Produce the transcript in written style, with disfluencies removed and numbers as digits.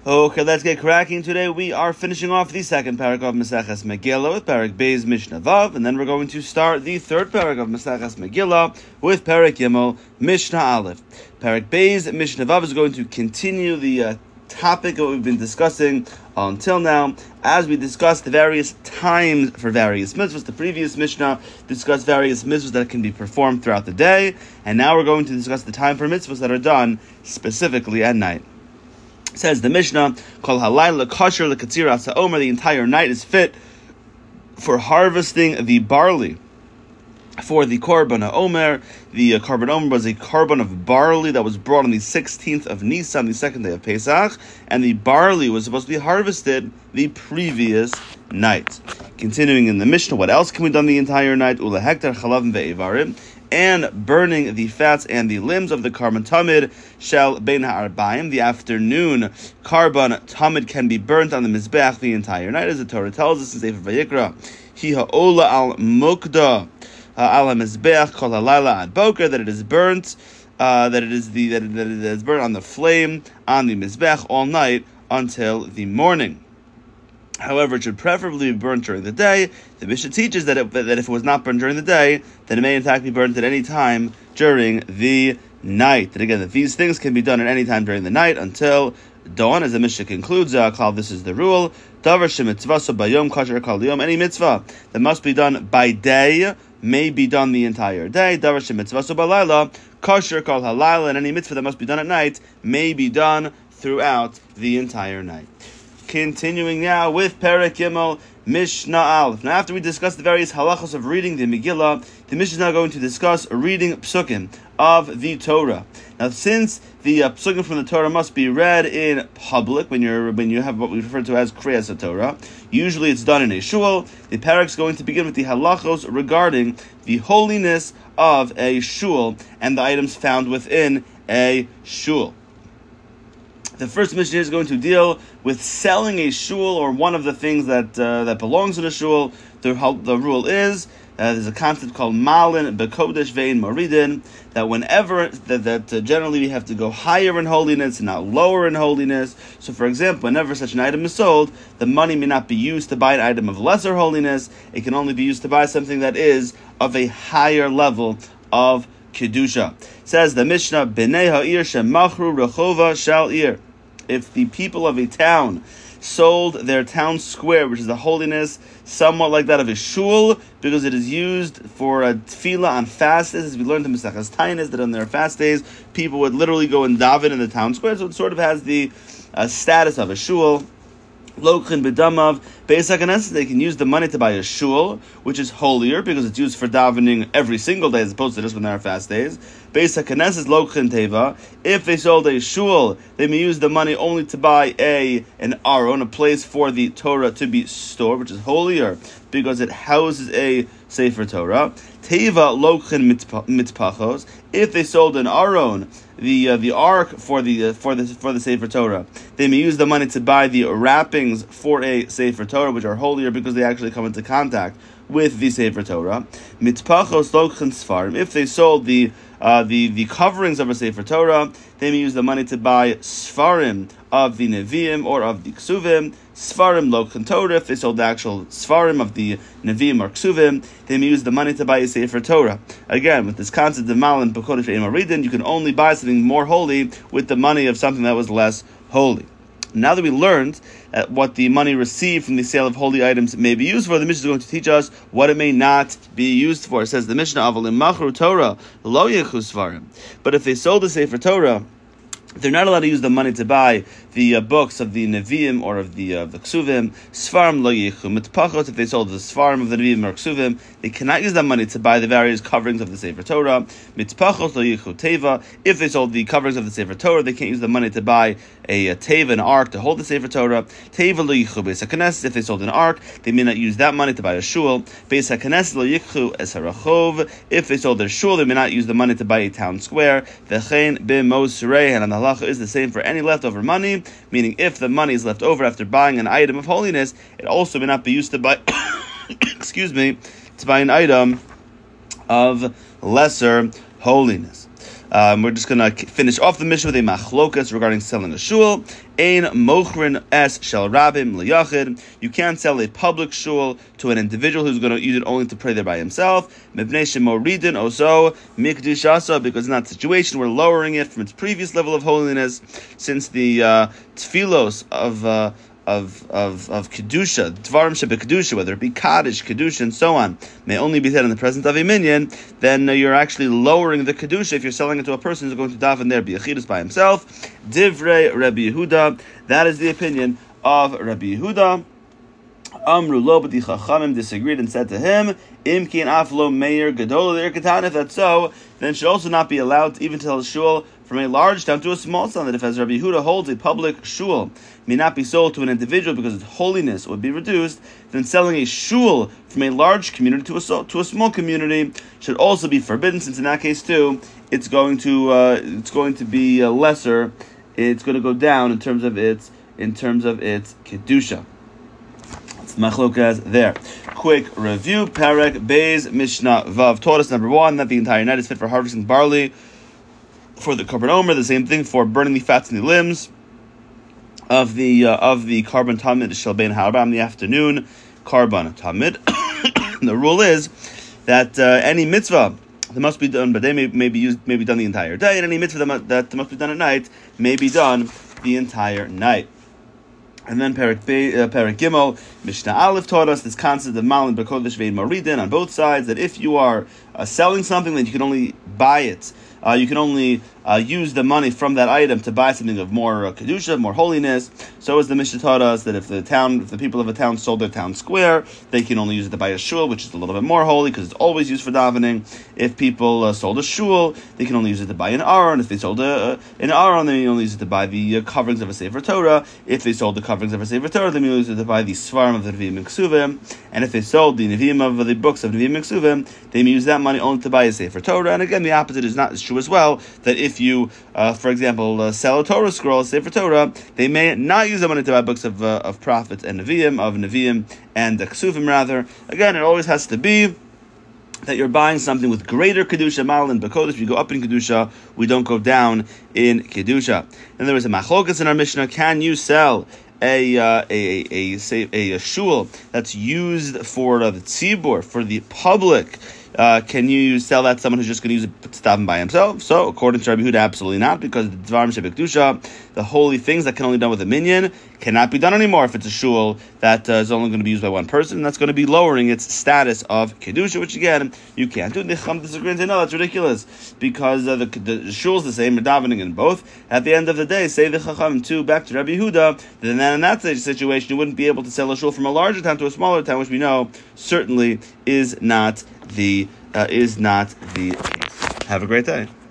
Okay, let's get cracking. Today we are finishing off the second parak of Maseches Megillah with Parak Beis Mishnah Vav, and then we're going to start the third parak of Maseches Megillah with Parak Gimel Mishnah Aleph. Parak Beis Mishnah Vav is going to continue the topic that we've been discussing until now, as we discussed the various times for various mitzvahs. The previous Mishnah discussed various mitzvahs that can be performed throughout the day, and now we're going to discuss the time for mitzvahs that are done specifically at night. Says the Mishnah, Kol halayla kosher lekatzir asa omer, the entire night is fit for harvesting the barley. For the Korban HaOmer, the Korban HaOmer was a korban of barley that was brought on the 16th of Nisan, the second day of Pesach, and the barley was supposed to be harvested the previous night. Continuing in the Mishnah, what else can be done the entire night? Ula hektar chalavim ve'evarim, and burning the fats and the limbs of the Karban Tamid shel bein ha'arbaim. The afternoon Karban Tamid can be burnt on the Mizbeach the entire night, as the Torah tells us in Sefer Vayikra, Hi ha'ola al mukda al ha-mizbeach kol halayla ad boker, that it is burnt, that it is burnt on the flame on the Mizbeach all night until the morning. However, it should preferably be burnt during the day. The Mishnah teaches that if it was not burnt during the day, then it may in fact be burnt at any time during the night. And again, that these things can be done at any time during the night until dawn, as the Mishnah concludes, this is the rule. Davar shemitzvaso bayom kasher kol yom. Any mitzvah that must be done by day may be done the entire day. Davar shemitzvaso balayla kasher kol halayla. And any mitzvah that must be done at night may be done throughout the entire night. Continuing now with Perek Gimel Mishnah Aleph. Now, after we discuss the various halachos of reading the Megillah, the Mishnah is now going to discuss reading psukim of the Torah. Now, since the psukim from the Torah must be read in public when you have what we refer to as Kriyas Torah, usually it's done in a shul. The parak is going to begin with the halachos regarding the holiness of a shul and the items found within a shul. The first Mishnah is going to deal with selling a shul or one of the things that belongs in a shul. The rule is there's a concept called malin bekodesh vein moridin, that whenever generally we have to go higher in holiness and not lower in holiness. So, for example, whenever such an item is sold, the money may not be used to buy an item of lesser holiness. It can only be used to buy something that is of a higher level of kedusha. Says the Mishnah, Bnei ha'ir shemachru rechova shal ir. If the people of a town sold their town square, which is the holiness somewhat like that of a shul, because it is used for a tefillah on fast days, as we learned in Maseches Tainis, that on their fast days, people would literally go and daven in the town square, so it sort of has the status of a shul. Lokhin bedamav Beis HaKnesses, they can use the money to buy a shul, which is holier because it's used for davening every single day as opposed to just when there are fast days. Beis HaKnesses Lokhin teva. If they sold a shul, they may use the money only to buy an aron, a place for the Torah to be stored, which is holier because it houses a Sefer Torah. Teva Lokhin mitpachos. If they sold an aron, the ark for the Sefer Torah, they may use the money to buy the wrappings for a Sefer Torah, which are holier because they actually come into contact with the Sefer Torah. Mitpachos lokchen sfarim. If they sold the coverings of a Sefer Torah, they may use the money to buy sfarim of the Nevi'im or of the Ksuvim. Sfarim lokchen Torah. If they sold the actual sfarim of the Nevi'im or Ksuvim, they may use the money to buy a Sefer Torah. Again, with this concept of malin b'kodesh ve'im moridin, you can only buy something more holy with the money of something that was less holy. Now that we learned what the money received from the sale of holy items may be used for, the Mishnah is going to teach us what it may not be used for. It says the Mishnah, Avalim machru Torah lo yechu svarim. But if they sold the Sefer Torah, they're not allowed to use the money to buy the books of the Nevi'im or of the Ksuvim. Svarim lo yichu mitpachot. If they sold the Svarim of the Nevi'im or Ksuvim, they cannot use that money to buy the various coverings of the Sefer Torah. Mitpachot lo yichu teva. If they sold the coverings of the Sefer Torah, they can't use the money to buy a teva, an ark, to hold the Sefer Torah. Teva lo yichu Beis HaKnesses. If they sold an ark, they may not use that money to buy a shul. Beis HaKnesses lo yichu es harachov. If they sold their shul, they may not use the money to buy a town square. V'chein b'mosrei, and on the halacha is the same for any leftover money, meaning if the money is left over after buying an item of holiness, it also may not be used to buy to buy an item of lesser holiness. We're just going to finish off the mission with a machlokas regarding selling a shul. Ein mochrin es shel rabim liyachid. You can't sell a public shul to an individual who's going to use it only to pray there by himself. Mibnei shemoridin oso mikdushasa, because in that situation we're lowering it from its previous level of holiness, since the tfilos of kedusha, dvarim shebekedusha, whether it be kaddish, kedusha, and so on, may only be said in the presence of a minyan. Then you're actually lowering the kedusha if you're selling it to a person who's going to daven there b'yachidus by himself. Divrei Rabbi Yehuda. That is the opinion of Rabbi Yehuda. Amru lo, but the Chachamim disagreed and said to him, Im kin aflo meir gadol l'irkatan. If that's so, then it should also not be allowed even to sell a shul from a large town to a small town. That if, as Rabbi Yehuda holds, a public shul may not be sold to an individual because its holiness would be reduced, then selling a shul from a large community to a small community should also be forbidden, since in that case too, it's going to be lesser. It's going to go down in terms of its kedusha. Machlokas there. Quick review. Perek Beis Mishnah Vav taught us, number one, that the entire night is fit for harvesting barley. For the korban omer, the same thing for burning the fats in the limbs of the korban tamid shel bein harba in the afternoon. Korban tamid. The rule is that any mitzvah that must be done, but they may be done the entire day, and any mitzvah that must be done at night may be done the entire night. And then Perek Gimel, Mishnah Aleph taught us this concept of Malin B'Kodesh Ve'in Maridin on both sides, that if you are selling something, then you can only buy it. You can only use the money from that item to buy something of more kedusha, more holiness. So as the Mishnah taught us, that if the people of a town sold their town square, they can only use it to buy a shul, which is a little bit more holy because it's always used for davening. If people sold a shul, they can only use it to buy an aron. If they sold an aron, they only use it to buy the coverings of a Sefer Torah. If they sold the coverings of a Sefer Torah, they may use it to buy the svarim of the Nevi'im and Ksuvim. And if they sold the Nevi'im of the books of Nevi'im and Ksuvim, they may use that money only to buy a Sefer Torah. And again, the opposite is true as well, that if you, for example, sell a Torah scroll, a Sefer Torah, they may not use that money to buy books of prophets and Nevi'im and Ksuvim rather. Again, it always has to be that you're buying something with greater kedusha. Malin b'kodesh, we go up in kedusha, we don't go down in kedusha. And there is a machlokas in our Mishnah. Can you sell a shul that's used for the tzibur, for the public? Can you sell that to someone who's just going to use it to daven by himself? So, according to Rabbi Yehuda, absolutely not, because the dvarim shebekdusha, the holy things that can only be done with a minyan, cannot be done anymore if it's a shul that is only going to be used by one person. That's going to be lowering its status of kedusha, which again you can't do. The Chacham disagree and say, no, that's ridiculous, because the shul is the same. We're davening in both. At the end of the day, say the Chacham back to Rabbi Yehuda, then in that situation you wouldn't be able to sell a shul from a larger town to a smaller town, which we know certainly is not the case. Have a great day.